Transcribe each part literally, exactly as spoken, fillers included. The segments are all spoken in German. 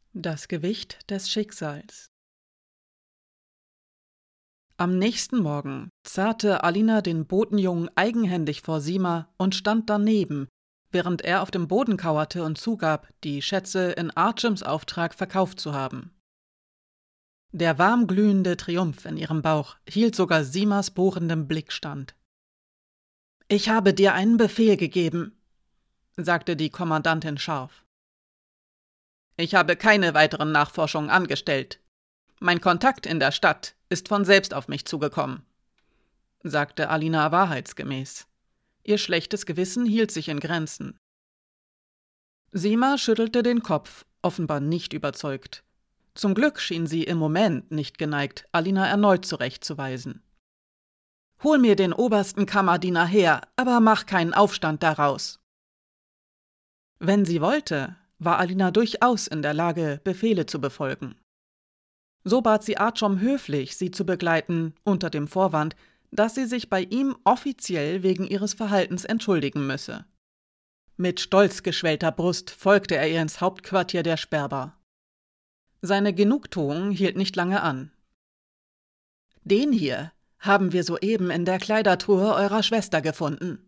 Das Gewicht des Schicksals. Am nächsten Morgen zerrte Alina den Botenjungen eigenhändig vor Sima und stand daneben, während er auf dem Boden kauerte und zugab, die Schätze in Archems Auftrag verkauft zu haben. Der warmglühende Triumph in ihrem Bauch hielt sogar Simas bohrendem Blick stand. »Ich habe dir einen Befehl gegeben«, sagte die Kommandantin scharf. »Ich habe keine weiteren Nachforschungen angestellt. Mein Kontakt in der Stadt ist von selbst auf mich zugekommen«, sagte Alina wahrheitsgemäß. Ihr schlechtes Gewissen hielt sich in Grenzen. Sima schüttelte den Kopf, offenbar nicht überzeugt. Zum Glück schien sie im Moment nicht geneigt, Alina erneut zurechtzuweisen. »Hol mir den obersten Kammerdiener her, aber mach keinen Aufstand daraus.« Wenn sie wollte, war Alina durchaus in der Lage, Befehle zu befolgen. So bat sie Archom höflich, sie zu begleiten, unter dem Vorwand, dass sie sich bei ihm offiziell wegen ihres Verhaltens entschuldigen müsse. Mit stolz geschwellter Brust folgte er ihr ins Hauptquartier der Sperber. Seine Genugtuung hielt nicht lange an. »Den hier haben wir soeben in der Kleidertruhe eurer Schwester gefunden.«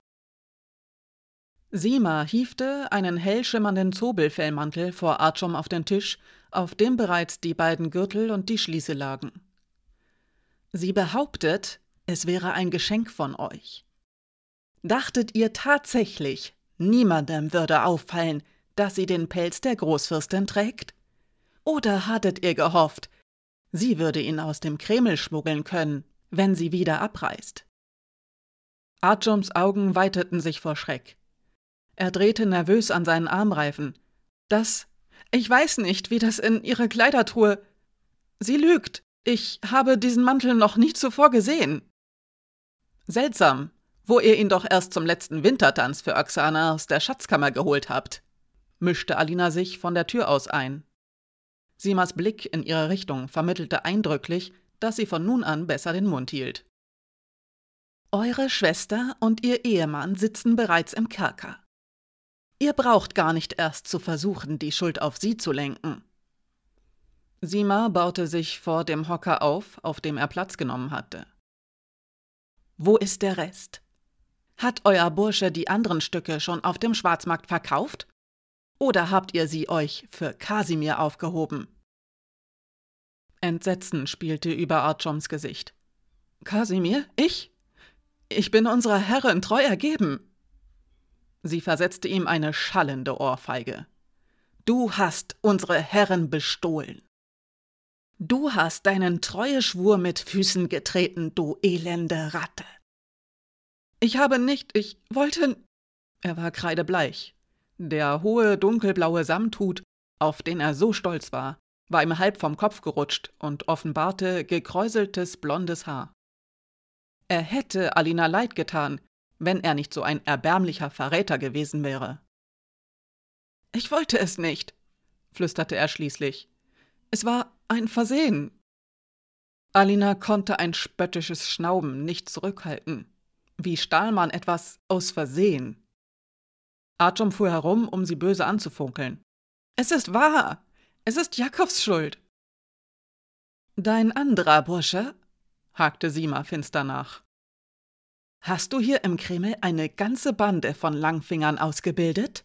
Sima hiefte einen hell schimmernden Zobelfellmantel vor Archom auf den Tisch, auf dem bereits die beiden Gürtel und die Schließe lagen. »Sie behauptet, es wäre ein Geschenk von euch. Dachtet ihr tatsächlich, niemandem würde auffallen, dass sie den Pelz der Großfürstin trägt? Oder hattet ihr gehofft, sie würde ihn aus dem Kreml schmuggeln können, wenn sie wieder abreist?« Archoms Augen weiteten sich vor Schreck. Er drehte nervös an seinen Armreifen. »Das, ich weiß nicht, wie das in ihre Kleidertruhe. Sie lügt. Ich habe diesen Mantel noch nie zuvor gesehen.« »Seltsam, wo ihr ihn doch erst zum letzten Wintertanz für Oksana aus der Schatzkammer geholt habt«, mischte Alina sich von der Tür aus ein. Simas Blick in ihre Richtung vermittelte eindrücklich, dass sie von nun an besser den Mund hielt. »Eure Schwester und ihr Ehemann sitzen bereits im Kerker. Ihr braucht gar nicht erst zu versuchen, die Schuld auf sie zu lenken.« Sima baute sich vor dem Hocker auf, auf dem er Platz genommen hatte. »Wo ist der Rest? Hat euer Bursche die anderen Stücke schon auf dem Schwarzmarkt verkauft? Oder habt ihr sie euch für Kasimir aufgehoben?« Entsetzen spielte über Archoms Gesicht. »Kasimir? Ich? Ich bin unserer Herrin treu ergeben.« Sie versetzte ihm eine schallende Ohrfeige. »Du hast unsere Herrin bestohlen. Du hast deinen Treueschwur mit Füßen getreten, du elende Ratte.« »Ich habe nicht, ich wollte...« Er war kreidebleich. Der hohe, dunkelblaue Samthut, auf den er so stolz war, war ihm halb vom Kopf gerutscht und offenbarte gekräuseltes, blondes Haar. Er hätte Alina leid getan, wenn er nicht so ein erbärmlicher Verräter gewesen wäre. »Ich wollte es nicht«, flüsterte er schließlich. »Es war ein Versehen.« Alina konnte ein spöttisches Schnauben nicht zurückhalten. Wie stahl man etwas aus Versehen? Archom fuhr herum, um sie böse anzufunkeln. »Es ist wahr! Es ist Jakobs Schuld!« »Dein anderer Bursche?«, hakte Sima finster nach. »Hast du hier im Kreml eine ganze Bande von Langfingern ausgebildet?«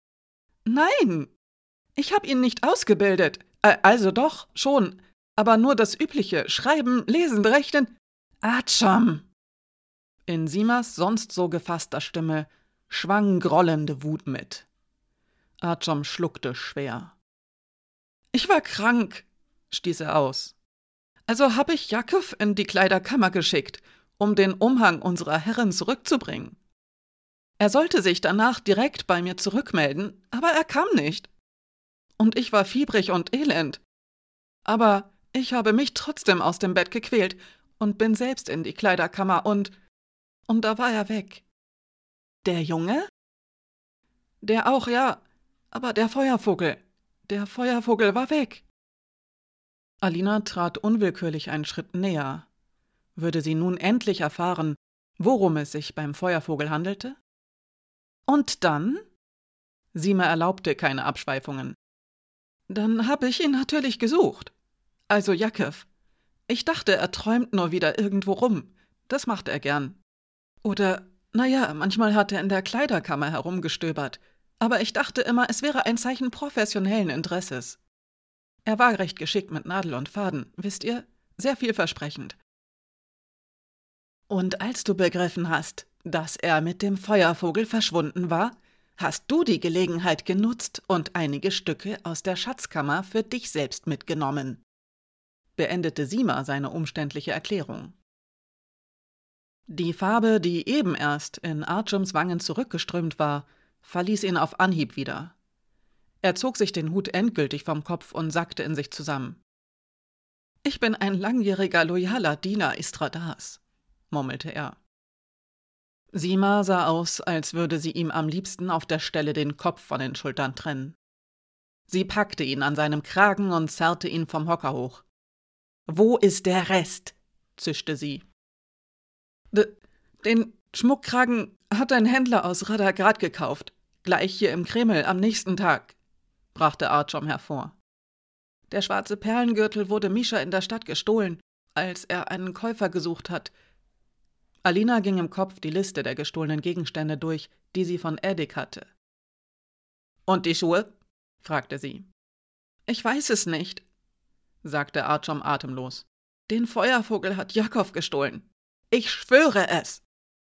»Nein, ich habe ihn nicht ausgebildet. Äh, also doch, schon, aber nur das Übliche, schreiben, lesen, rechnen.« »Archom!« In Simas sonst so gefasster Stimme schwang grollende Wut mit. Archom schluckte schwer. »Ich war krank«, stieß er aus. »Also habe ich Jakob in die Kleiderkammer geschickt, um den Umhang unserer Herrin zurückzubringen. Er sollte sich danach direkt bei mir zurückmelden, aber er kam nicht. Und ich war fiebrig und elend. Aber ich habe mich trotzdem aus dem Bett gequält und bin selbst in die Kleiderkammer und... und da war er weg.« »Der Junge?« »Der auch, ja, aber der Feuervogel. Der Feuervogel war weg.« Alina trat unwillkürlich einen Schritt näher. Würde sie nun endlich erfahren, worum es sich beim Feuervogel handelte? »Und dann?« Sima erlaubte keine Abschweifungen. Dann habe ich ihn natürlich gesucht. Also Jakov. Ich dachte, er träumt nur wieder irgendwo rum. Das macht er gern. Oder, naja, manchmal hat er in der Kleiderkammer herumgestöbert. Aber ich dachte immer, es wäre ein Zeichen professionellen Interesses. Er war recht geschickt mit Nadel und Faden, wisst ihr? Sehr vielversprechend. Und als du begriffen hast, dass er mit dem Feuervogel verschwunden war, hast du die Gelegenheit genutzt und einige Stücke aus der Schatzkammer für dich selbst mitgenommen, beendete Sima seine umständliche Erklärung. Die Farbe, die eben erst in Artyms Wangen zurückgeströmt war, verließ ihn auf Anhieb wieder. Er zog sich den Hut endgültig vom Kopf und sackte in sich zusammen. »Ich bin ein langjähriger, loyaler Diener Istradars«, murmelte er. Sima sah aus, als würde sie ihm am liebsten auf der Stelle den Kopf von den Schultern trennen. Sie packte ihn an seinem Kragen und zerrte ihn vom Hocker hoch. »Wo ist der Rest?« zischte sie. D- »Den Schmuckkragen hat ein Händler aus Radagrad gekauft, gleich hier im Kreml am nächsten Tag«, brachte Artyom hervor. »Der schwarze Perlengürtel wurde Mischa in der Stadt gestohlen, als er einen Käufer gesucht hat.« Alina ging im Kopf die Liste der gestohlenen Gegenstände durch, die sie von Edik hatte. »Und die Schuhe?« fragte sie. »Ich weiß es nicht«, sagte Artyom atemlos. »Den Feuervogel hat Jakov gestohlen. Ich schwöre es!«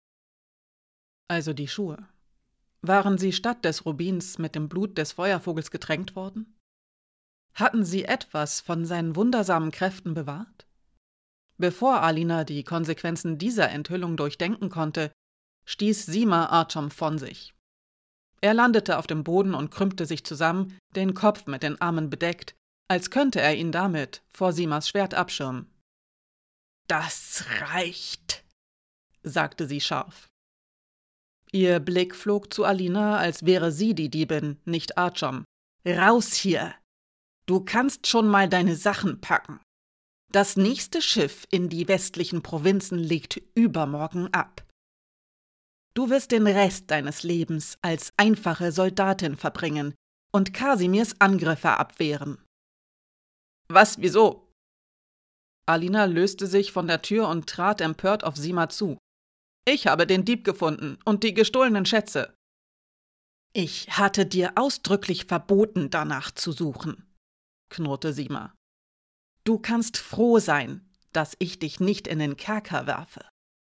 Also die Schuhe. Waren sie statt des Rubins mit dem Blut des Feuervogels getränkt worden? Hatten sie etwas von seinen wundersamen Kräften bewahrt? Bevor Alina die Konsequenzen dieser Enthüllung durchdenken konnte, stieß Sima Artyom von sich. Er landete auf dem Boden und krümmte sich zusammen, den Kopf mit den Armen bedeckt, als könnte er ihn damit vor Simas Schwert abschirmen. »Das reicht«, sagte sie scharf. Ihr Blick flog zu Alina, als wäre sie die Diebin, nicht Artyom. »Raus hier! Du kannst schon mal deine Sachen packen. Das nächste Schiff in die westlichen Provinzen legt übermorgen ab. Du wirst den Rest deines Lebens als einfache Soldatin verbringen und Kasimirs Angriffe abwehren.« »Was, wieso?« Alina löste sich von der Tür und trat empört auf Sima zu. »Ich habe den Dieb gefunden und die gestohlenen Schätze.« »Ich hatte dir ausdrücklich verboten, danach zu suchen«, knurrte Sima. »Du kannst froh sein, dass ich dich nicht in den Kerker werfe.«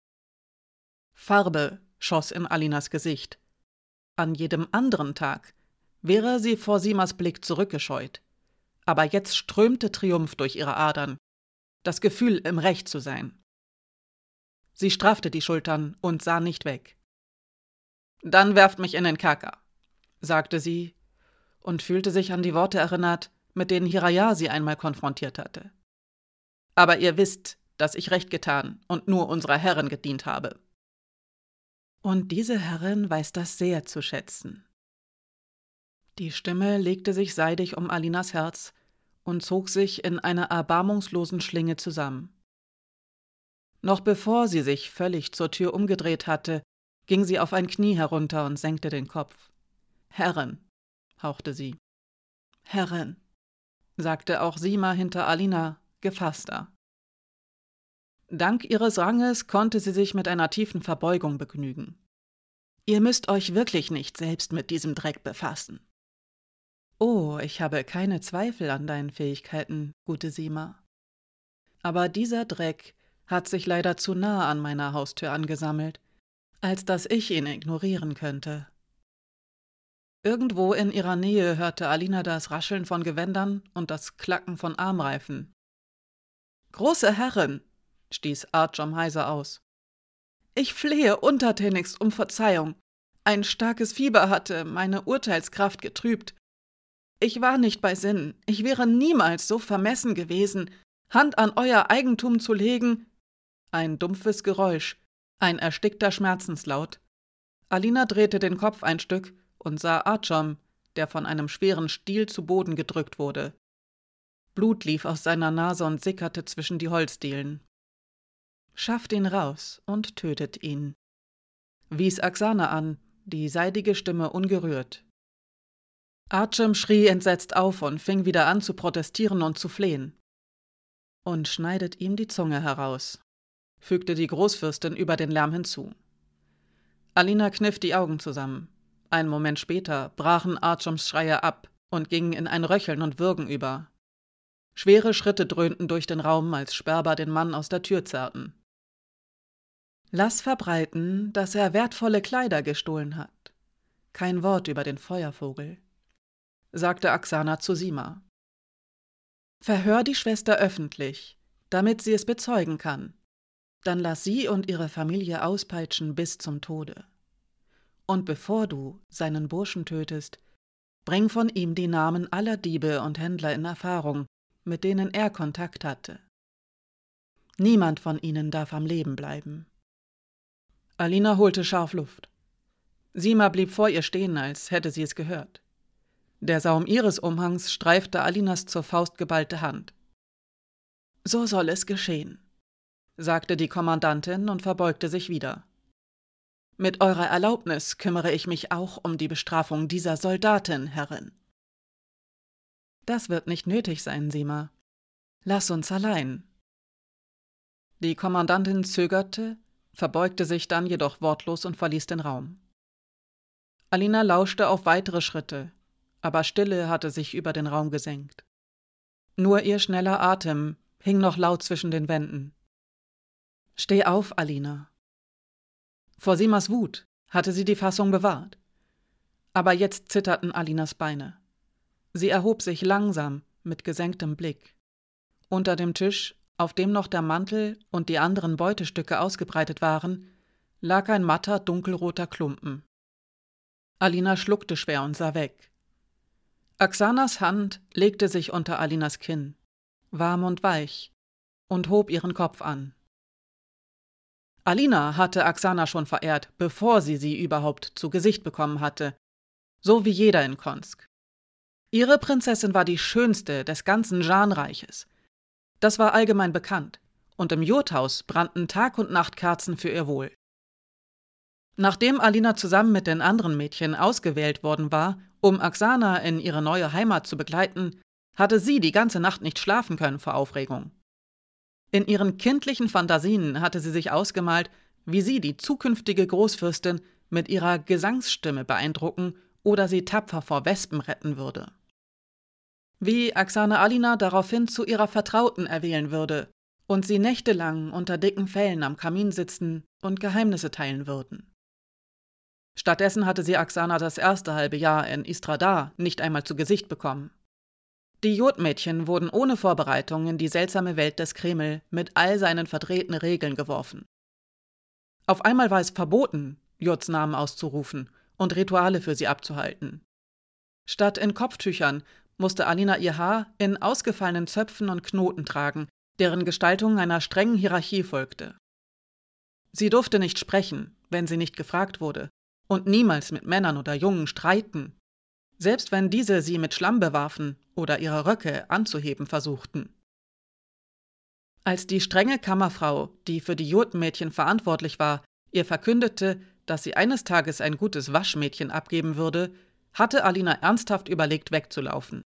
Farbe schoss in Alinas Gesicht. An jedem anderen Tag wäre sie vor Simas Blick zurückgescheut. Aber jetzt strömte Triumph durch ihre Adern, das Gefühl, im Recht zu sein. Sie straffte die Schultern und sah nicht weg. »Dann werft mich in den Kerker«, sagte sie und fühlte sich an die Worte erinnert, mit denen Hiraya sie einmal konfrontiert hatte. »Aber ihr wisst, dass ich Recht getan und nur unserer Herrin gedient habe.« Und diese Herrin weiß das sehr zu schätzen. Die Stimme legte sich seidig um Alinas Herz und zog sich in einer erbarmungslosen Schlinge zusammen. Noch bevor sie sich völlig zur Tür umgedreht hatte, ging sie auf ein Knie herunter und senkte den Kopf. »Herrin«, hauchte sie. »Herrin«, sagte auch Sima hinter Alina, gefasster. Dank ihres Ranges konnte sie sich mit einer tiefen Verbeugung begnügen. »Ihr müsst euch wirklich nicht selbst mit diesem Dreck befassen.« »Oh, ich habe keine Zweifel an deinen Fähigkeiten, gute Sima. Aber dieser Dreck hat sich leider zu nah an meiner Haustür angesammelt, als dass ich ihn ignorieren könnte.« Irgendwo in ihrer Nähe hörte Alina das Rascheln von Gewändern und das Klacken von Armreifen. »Große Herrin«, stieß Artyom heiser aus. »Ich flehe untertänigst um Verzeihung. Ein starkes Fieber hatte meine Urteilskraft getrübt. Ich war nicht bei Sinnen. Ich wäre niemals so vermessen gewesen, Hand an euer Eigentum zu legen.« Ein dumpfes Geräusch, ein erstickter Schmerzenslaut. Alina drehte den Kopf ein Stück und sah Artyom, der von einem schweren Stiel zu Boden gedrückt wurde. Blut lief aus seiner Nase und sickerte zwischen die Holzdielen. »Schafft ihn raus und tötet ihn«, wies Oksana an, die seidige Stimme ungerührt. Arcem schrie entsetzt auf und fing wieder an zu protestieren und zu flehen. »Und schneidet ihm die Zunge heraus«, fügte die Großfürstin über den Lärm hinzu. Alina kniff die Augen zusammen. Einen Moment später brachen Arcems Schreie ab und gingen in ein Röcheln und Würgen über. Schwere Schritte dröhnten durch den Raum, als Sperber den Mann aus der Tür zerrten. »Lass verbreiten, dass er wertvolle Kleider gestohlen hat. Kein Wort über den Feuervogel«, sagte Aksana zu Sima. »Verhör die Schwester öffentlich, damit sie es bezeugen kann. Dann lass sie und ihre Familie auspeitschen bis zum Tode. Und bevor du seinen Burschen tötest, bring von ihm die Namen aller Diebe und Händler in Erfahrung, mit denen er Kontakt hatte. Niemand von ihnen darf am Leben bleiben.« Alina holte scharf Luft. Sima blieb vor ihr stehen, als hätte sie es gehört. Der Saum ihres Umhangs streifte Alinas zur Faust geballte Hand. »So soll es geschehen«, sagte die Kommandantin und verbeugte sich wieder. »Mit eurer Erlaubnis kümmere ich mich auch um die Bestrafung dieser Soldatin, Herrin.« »Das wird nicht nötig sein, Sima. Lass uns allein.« Die Kommandantin zögerte, verbeugte sich dann jedoch wortlos und verließ den Raum. Alina lauschte auf weitere Schritte, aber Stille hatte sich über den Raum gesenkt. Nur ihr schneller Atem hing noch laut zwischen den Wänden. »Steh auf, Alina!« Vor Simas Wut hatte sie die Fassung bewahrt. Aber jetzt zitterten Alinas Beine. Sie erhob sich langsam, mit gesenktem Blick. Unter dem Tisch, auf dem noch der Mantel und die anderen Beutestücke ausgebreitet waren, lag ein matter, dunkelroter Klumpen. Alina schluckte schwer und sah weg. Aksanas Hand legte sich unter Alinas Kinn, warm und weich, und hob ihren Kopf an. Alina hatte Aksana schon verehrt, bevor sie sie überhaupt zu Gesicht bekommen hatte, so wie jeder in Konsk. Ihre Prinzessin war die schönste des ganzen Janreiches. Das war allgemein bekannt, und im Jodhaus brannten Tag und Nacht Kerzen für ihr Wohl. Nachdem Alina zusammen mit den anderen Mädchen ausgewählt worden war, um Aksana in ihre neue Heimat zu begleiten, hatte sie die ganze Nacht nicht schlafen können vor Aufregung. In ihren kindlichen Fantasien hatte sie sich ausgemalt, wie sie die zukünftige Großfürstin mit ihrer Gesangsstimme beeindrucken oder sie tapfer vor Wespen retten würde. Wie Aksana Alina daraufhin zu ihrer Vertrauten erwählen würde und sie nächtelang unter dicken Fellen am Kamin sitzen und Geheimnisse teilen würden. Stattdessen hatte sie Aksana das erste halbe Jahr in Istradar nicht einmal zu Gesicht bekommen. Die Jodmädchen wurden ohne Vorbereitung in die seltsame Welt des Kreml mit all seinen verdrehten Regeln geworfen. Auf einmal war es verboten, Jods Namen auszurufen und Rituale für sie abzuhalten. Statt in Kopftüchern musste Alina ihr Haar in ausgefallenen Zöpfen und Knoten tragen, deren Gestaltung einer strengen Hierarchie folgte. Sie durfte nicht sprechen, wenn sie nicht gefragt wurde, und niemals mit Männern oder Jungen streiten, selbst wenn diese sie mit Schlamm bewarfen oder ihre Röcke anzuheben versuchten. Als die strenge Kammerfrau, die für die Jodmädchen verantwortlich war, ihr verkündete, dass sie eines Tages ein gutes Waschmädchen abgeben würde, hatte Alina ernsthaft überlegt, wegzulaufen.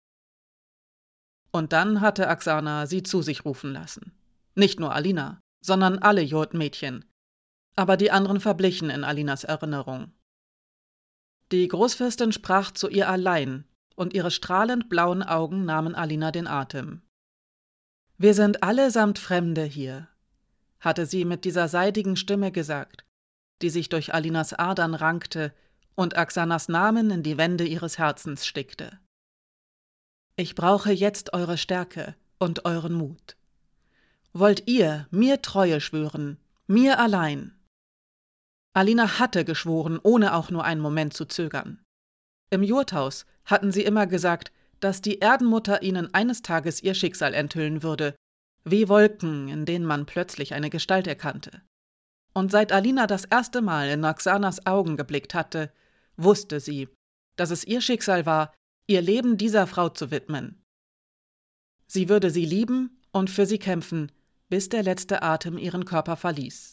Und dann hatte Aksana sie zu sich rufen lassen. Nicht nur Alina, sondern alle Jodmädchen. Aber die anderen verblichen in Alinas Erinnerung. Die Großfürstin sprach zu ihr allein, und ihre strahlend blauen Augen nahmen Alina den Atem. »Wir sind allesamt Fremde hier«, hatte sie mit dieser seidigen Stimme gesagt, die sich durch Alinas Adern rankte und Aksanas Namen in die Wände ihres Herzens stickte. »Ich brauche jetzt eure Stärke und euren Mut. Wollt ihr mir Treue schwören, mir allein?« Alina hatte geschworen, ohne auch nur einen Moment zu zögern. Im Jodhaus hatten sie immer gesagt, dass die Erdenmutter ihnen eines Tages ihr Schicksal enthüllen würde, wie Wolken, in denen man plötzlich eine Gestalt erkannte. Und seit Alina das erste Mal in Aksanas Augen geblickt hatte, wusste sie, dass es ihr Schicksal war, ihr Leben dieser Frau zu widmen. Sie würde sie lieben und für sie kämpfen, bis der letzte Atem ihren Körper verließ.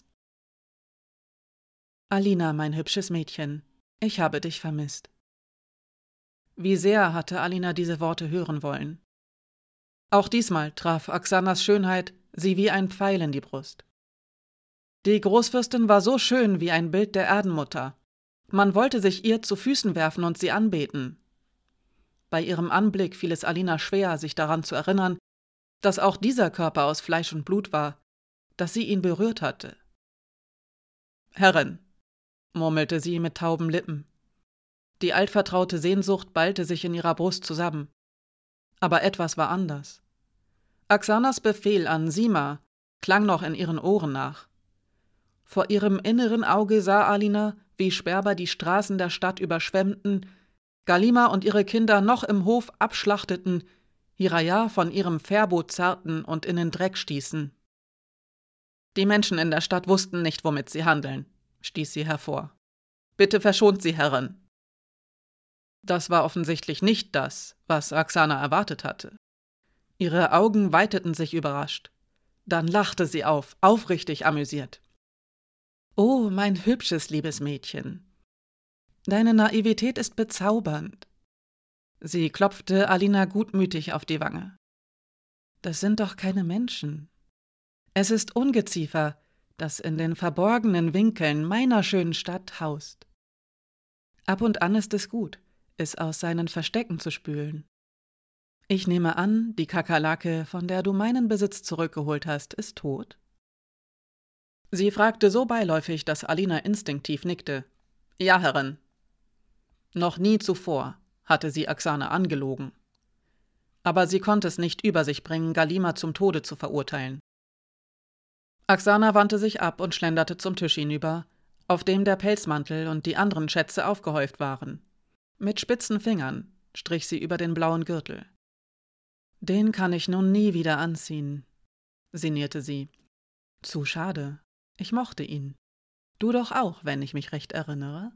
»Alina, mein hübsches Mädchen, ich habe dich vermisst.« Wie sehr hatte Alina diese Worte hören wollen. Auch diesmal traf Aksanas Schönheit sie wie ein Pfeil in die Brust. Die Großfürstin war so schön wie ein Bild der Erdenmutter. Man wollte sich ihr zu Füßen werfen und sie anbeten. Bei ihrem Anblick fiel es Alina schwer, sich daran zu erinnern, dass auch dieser Körper aus Fleisch und Blut war, dass sie ihn berührt hatte. »Herrin«, murmelte sie mit tauben Lippen. Die altvertraute Sehnsucht ballte sich in ihrer Brust zusammen. Aber etwas war anders. Aksanas Befehl an Sima klang noch in ihren Ohren nach. Vor ihrem inneren Auge sah Alina, wie Sperber die Straßen der Stadt überschwemmten, Galima und ihre Kinder noch im Hof abschlachteten, Hiraya von ihrem Fährboot zerrten und in den Dreck stießen. »Die Menschen in der Stadt wussten nicht, womit sie handeln«, stieß sie hervor. »Bitte verschont sie, Herrin.« Das war offensichtlich nicht das, was Aksana erwartet hatte. Ihre Augen weiteten sich überrascht. Dann lachte sie auf, aufrichtig amüsiert. »Oh, mein hübsches, liebes Mädchen. Deine Naivität ist bezaubernd.« Sie klopfte Alina gutmütig auf die Wange. »Das sind doch keine Menschen. Es ist Ungeziefer, das in den verborgenen Winkeln meiner schönen Stadt haust. Ab und an ist es gut, es aus seinen Verstecken zu spülen. Ich nehme an, die Kakerlake, von der du meinen Besitz zurückgeholt hast, ist tot?« Sie fragte so beiläufig, dass Alina instinktiv nickte. »Ja, Herrin.« Noch nie zuvor hatte sie Aksana angelogen. Aber sie konnte es nicht über sich bringen, Galima zum Tode zu verurteilen. Aksana wandte sich ab und schlenderte zum Tisch hinüber, auf dem der Pelzmantel und die anderen Schätze aufgehäuft waren. Mit spitzen Fingern strich sie über den blauen Gürtel. »Den kann ich nun nie wieder anziehen«, sinnierte sie. »Zu schade. Ich mochte ihn. Du doch auch, wenn ich mich recht erinnere.«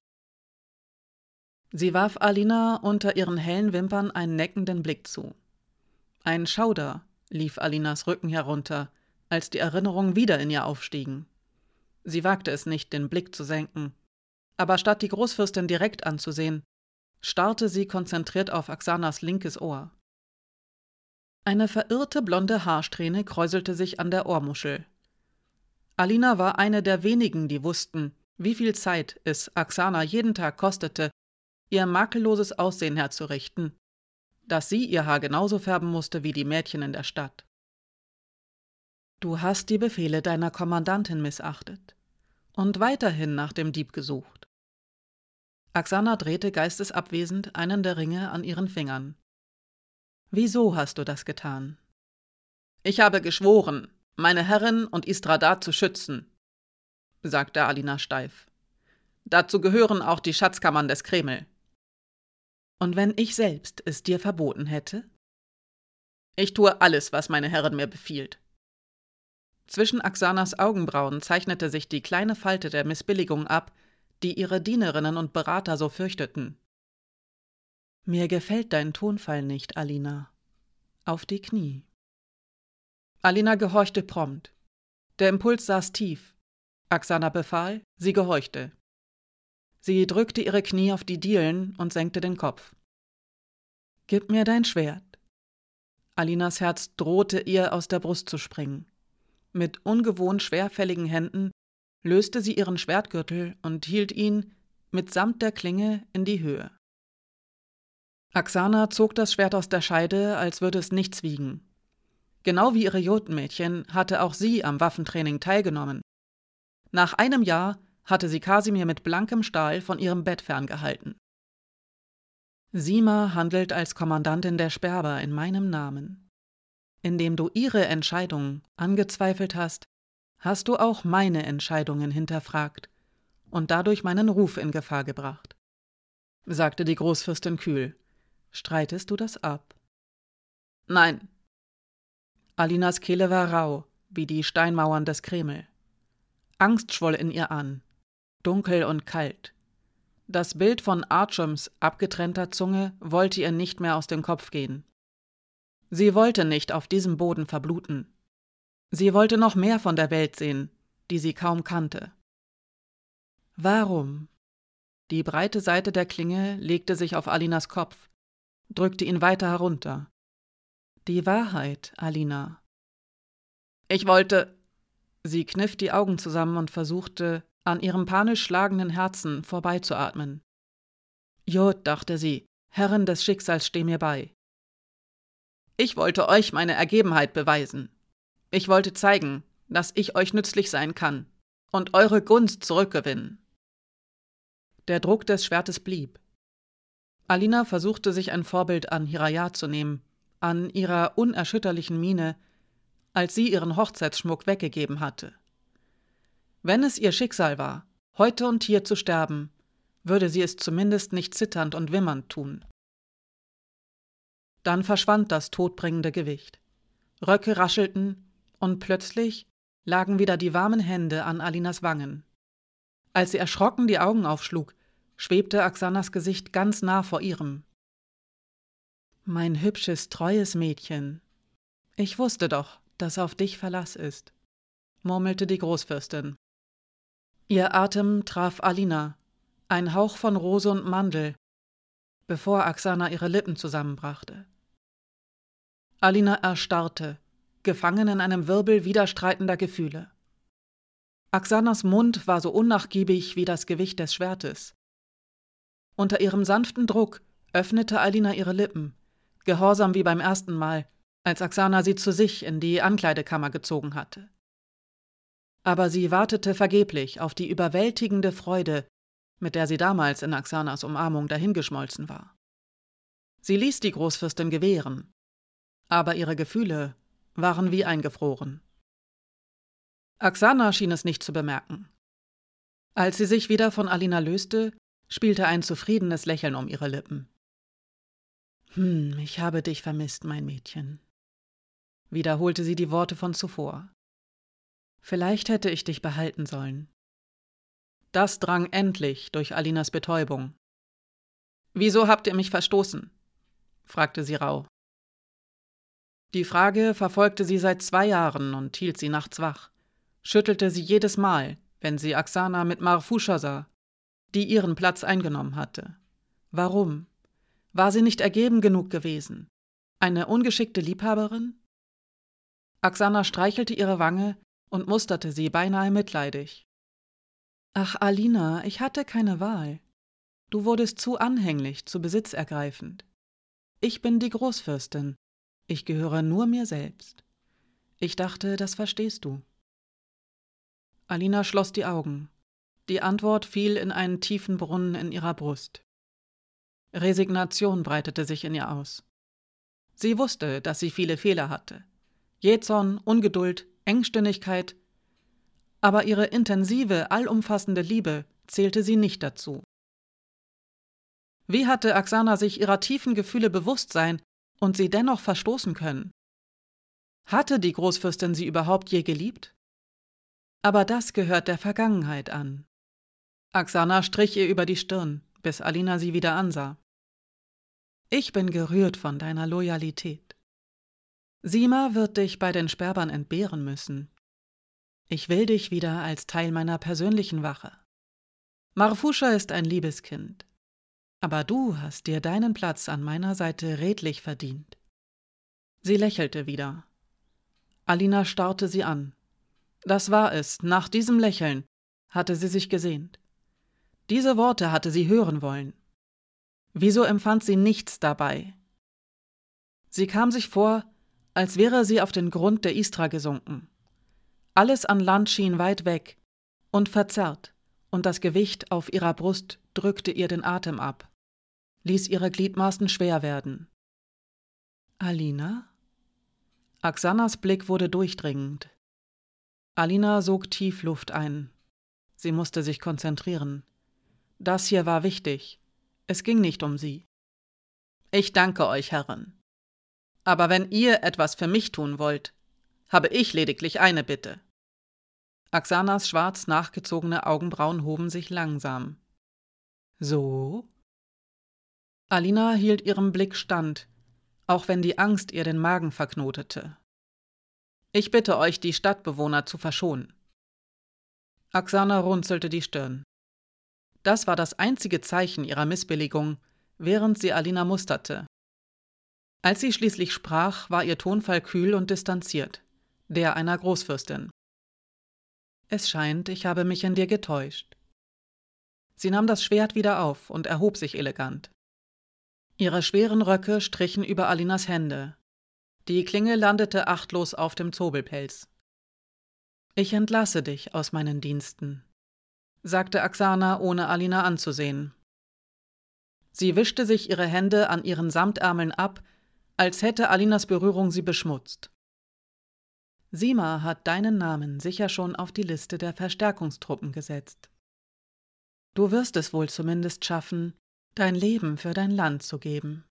Sie warf Alina unter ihren hellen Wimpern einen neckenden Blick zu. Ein Schauder lief Alinas Rücken herunter, als die Erinnerungen wieder in ihr aufstiegen. Sie wagte es nicht, den Blick zu senken, aber statt die Großfürstin direkt anzusehen, starrte sie konzentriert auf Aksanas linkes Ohr. Eine verirrte blonde Haarsträhne kräuselte sich an der Ohrmuschel. Alina war eine der wenigen, die wussten, wie viel Zeit es Aksana jeden Tag kostete, ihr makelloses Aussehen herzurichten, dass sie ihr Haar genauso färben musste wie die Mädchen in der Stadt. »Du hast die Befehle deiner Kommandantin missachtet und weiterhin nach dem Dieb gesucht.« Aksana drehte geistesabwesend einen der Ringe an ihren Fingern. »Wieso hast du das getan?« »Ich habe geschworen, meine Herrin und Istradat zu schützen«, sagte Alina steif. »Dazu gehören auch die Schatzkammern des Kreml.« »Und wenn ich selbst es dir verboten hätte?« »Ich tue alles, was meine Herrin mir befiehlt.« Zwischen Aksanas Augenbrauen zeichnete sich die kleine Falte der Missbilligung ab, die ihre Dienerinnen und Berater so fürchteten. »Mir gefällt dein Tonfall nicht, Alina. Auf die Knie.« Alina gehorchte prompt. Der Impuls saß tief. Aksana befahl, sie gehorchte. Sie drückte ihre Knie auf die Dielen und senkte den Kopf. »Gib mir dein Schwert.« Alinas Herz drohte ihr aus der Brust zu springen. Mit ungewohnt schwerfälligen Händen löste sie ihren Schwertgürtel und hielt ihn, mitsamt der Klinge, in die Höhe. Aksana zog das Schwert aus der Scheide, als würde es nichts wiegen. Genau wie ihre Jotenmädchen hatte auch sie am Waffentraining teilgenommen. Nach einem Jahr hatte sie Kasimir mit blankem Stahl von ihrem Bett ferngehalten. »Sima handelt als Kommandantin der Sperber in meinem Namen. Indem du ihre Entscheidung angezweifelt hast, hast du auch meine Entscheidungen hinterfragt und dadurch meinen Ruf in Gefahr gebracht«, sagte die Großfürstin kühl. »Streitest du das ab?« »Nein.« Alinas Kehle war rau, wie die Steinmauern des Kreml. Angst schwoll in ihr an, dunkel und kalt. Das Bild von Archums abgetrennter Zunge wollte ihr nicht mehr aus dem Kopf gehen. Sie wollte nicht auf diesem Boden verbluten. Sie wollte noch mehr von der Welt sehen, die sie kaum kannte. »Warum?« Die breite Seite der Klinge legte sich auf Alinas Kopf, drückte ihn weiter herunter. »Die Wahrheit, Alina.« »Ich wollte...« Sie kniff die Augen zusammen und versuchte, an ihrem panisch schlagenden Herzen vorbeizuatmen. »Jod«, dachte sie, »Herrin des Schicksals, steh mir bei.« »Ich wollte euch meine Ergebenheit beweisen. Ich wollte zeigen, dass ich euch nützlich sein kann und eure Gunst zurückgewinnen.« Der Druck des Schwertes blieb. Alina versuchte sich ein Vorbild an Hiraya zu nehmen, an ihrer unerschütterlichen Miene, als sie ihren Hochzeitsschmuck weggegeben hatte. Wenn es ihr Schicksal war, heute und hier zu sterben, würde sie es zumindest nicht zitternd und wimmernd tun. Dann verschwand das todbringende Gewicht. Röcke raschelten, und plötzlich lagen wieder die warmen Hände an Alinas Wangen. Als sie erschrocken die Augen aufschlug, schwebte Aksanas Gesicht ganz nah vor ihrem. »Mein hübsches, treues Mädchen, ich wusste doch, dass auf dich Verlass ist«, murmelte die Großfürstin. Ihr Atem traf Alina, ein Hauch von Rose und Mandel, bevor Aksana ihre Lippen zusammenbrachte. Alina erstarrte, gefangen in einem Wirbel widerstreitender Gefühle. Aksanas Mund war so unnachgiebig wie das Gewicht des Schwertes. Unter ihrem sanften Druck öffnete Alina ihre Lippen, gehorsam wie beim ersten Mal, als Aksana sie zu sich in die Ankleidekammer gezogen hatte. Aber sie wartete vergeblich auf die überwältigende Freude, mit der sie damals in Aksanas Umarmung dahingeschmolzen war. Sie ließ die Großfürstin gewähren, aber ihre Gefühle waren wie eingefroren. Aksana schien es nicht zu bemerken. Als sie sich wieder von Alina löste, spielte ein zufriedenes Lächeln um ihre Lippen. »Hm, ich habe dich vermisst, mein Mädchen«, wiederholte sie die Worte von zuvor. »Vielleicht hätte ich dich behalten sollen.« Das drang endlich durch Alinas Betäubung. »Wieso habt ihr mich verstoßen?« fragte sie rauh. Die Frage verfolgte sie seit zwei Jahren und hielt sie nachts wach, schüttelte sie jedes Mal, wenn sie Aksana mit Marfusha sah, die ihren Platz eingenommen hatte. Warum? War sie nicht ergeben genug gewesen? Eine ungeschickte Liebhaberin? Aksana streichelte ihre Wange und musterte sie beinahe mitleidig. »Ach, Alina, ich hatte keine Wahl. Du wurdest zu anhänglich, zu besitzergreifend. Ich bin die Großfürstin. Ich gehöre nur mir selbst. Ich dachte, das verstehst du.« Alina schloss die Augen. Die Antwort fiel in einen tiefen Brunnen in ihrer Brust. Resignation breitete sich in ihr aus. Sie wusste, dass sie viele Fehler hatte. Jähzorn, Ungeduld, Engstimmigkeit. Aber ihre intensive, allumfassende Liebe zählte sie nicht dazu. Wie hatte Aksana sich ihrer tiefen Gefühle bewusst sein und sie dennoch verstoßen können? Hatte die Großfürstin sie überhaupt je geliebt? Aber das gehört der Vergangenheit an. Aksana strich ihr über die Stirn, bis Alina sie wieder ansah. »Ich bin gerührt von deiner Loyalität. Sima wird dich bei den Sperbern entbehren müssen. Ich will dich wieder als Teil meiner persönlichen Wache. Marfusha ist ein liebes Kind. Aber du hast dir deinen Platz an meiner Seite redlich verdient.« Sie lächelte wieder. Alina starrte sie an. Das war es, nach diesem Lächeln hatte sie sich gesehnt. Diese Worte hatte sie hören wollen. Wieso empfand sie nichts dabei? Sie kam sich vor, als wäre sie auf den Grund der Istra gesunken. Alles an Land schien weit weg und verzerrt, und das Gewicht auf ihrer Brust drückte ihr den Atem ab, ließ ihre Gliedmaßen schwer werden. »Alina?« Aksanas Blick wurde durchdringend. Alina sog tief Luft ein. Sie musste sich konzentrieren. Das hier war wichtig. Es ging nicht um sie. »Ich danke euch, Herrin. Aber wenn ihr etwas für mich tun wollt, habe ich lediglich eine Bitte.« Aksanas schwarz nachgezogene Augenbrauen hoben sich langsam. »So?« Alina hielt ihrem Blick stand, auch wenn die Angst ihr den Magen verknotete. »Ich bitte euch, die Stadtbewohner zu verschonen.« Aksana runzelte die Stirn. Das war das einzige Zeichen ihrer Missbilligung, während sie Alina musterte, Als sie schließlich sprach, war ihr Tonfall kühl und distanziert, der einer Großfürstin. »Es scheint, ich habe mich in dir getäuscht.« Sie nahm das Schwert wieder auf und erhob sich elegant. Ihre schweren Röcke strichen über Alinas Hände. Die Klinge landete achtlos auf dem Zobelpelz. »Ich entlasse dich aus meinen Diensten«, sagte Oksana, ohne Alina anzusehen. Sie wischte sich ihre Hände an ihren Samtärmeln ab, als hätte Alinas Berührung sie beschmutzt. »Sima hat deinen Namen sicher schon auf die Liste der Verstärkungstruppen gesetzt. Du wirst es wohl zumindest schaffen, dein Leben für dein Land zu geben.«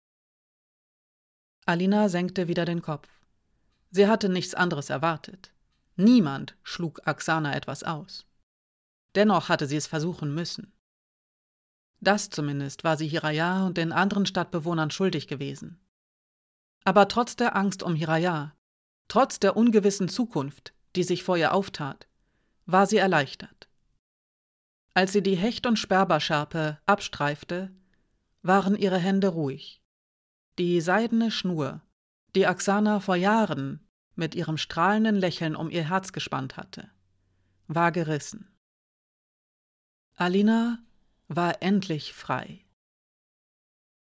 Alina senkte wieder den Kopf. Sie hatte nichts anderes erwartet. Niemand schlug Oksana etwas aus. Dennoch hatte sie es versuchen müssen. Das zumindest war sie Hiraya und den anderen Stadtbewohnern schuldig gewesen. Aber trotz der Angst um Hiraya, trotz der ungewissen Zukunft, die sich vor ihr auftat, war sie erleichtert. Als sie die Hecht- und Sperberschärpe abstreifte, waren ihre Hände ruhig. Die seidene Schnur, die Oksana vor Jahren mit ihrem strahlenden Lächeln um ihr Herz gespannt hatte, war gerissen. Alina war endlich frei.